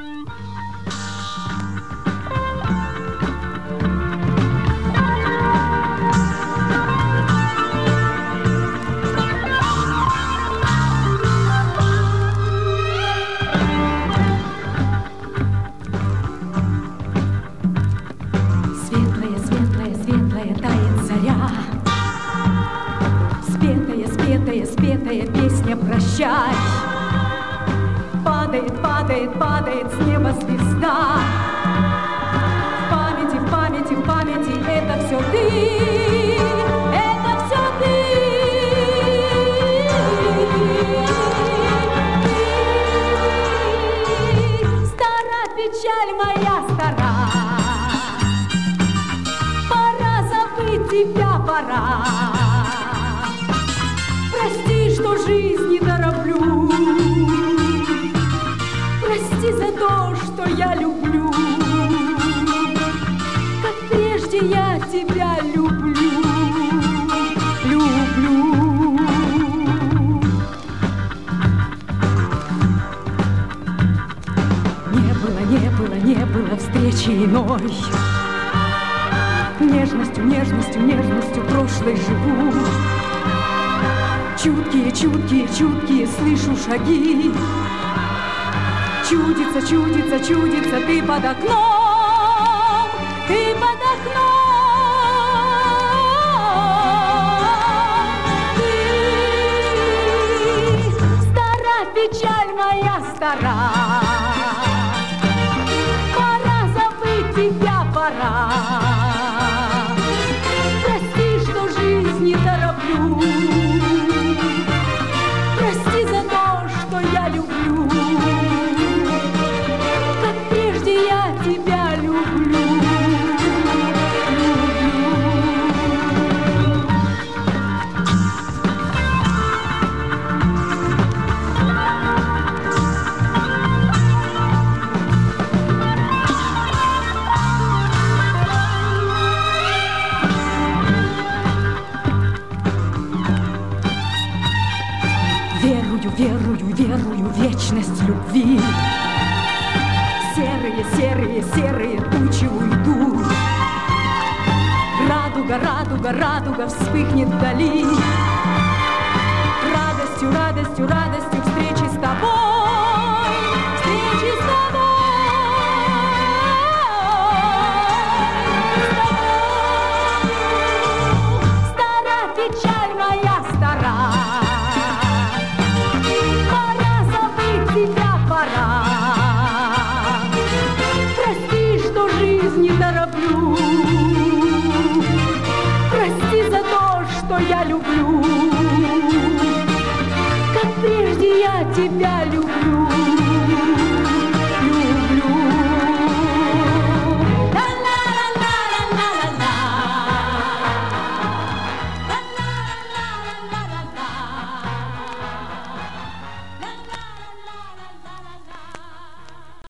Спетая песня «Прощай». Падает, падает, падает с неба звезда. В памяти, в памяти, в памяти это все ты, это все ты. Стара печаль моя, стара, пора забыть тебя, пора. Прости, что жизнь не тороплю, прости за то, что я люблю, как прежде я тебя люблю, люблю. Не было встречи иной. Нежностью, нежностью, нежностью прошлой живу. Чуткие, чуткие, чуткие, слышу шаги. Чудится, чудится, чудится, ты под окном, ты под окном. Ты, стара печаль моя, стара, пора забыть тебя, пора. Прости, что жизнь не тороплю. Прости за то, что я люблю, как прежде я тебя люблю, Верую, верую в вечность любви. Серые, серые, серые тучи уйдут. Радуга, радуга, радуга вспыхнет вдали. Радостью, радостью, радостью встречи с тобой, встречи с тобой. Стара печаль моя, стара, тебя пора. Прости, что жизнь не тороплю. Прости за то, что я люблю, как прежде я тебя люблю.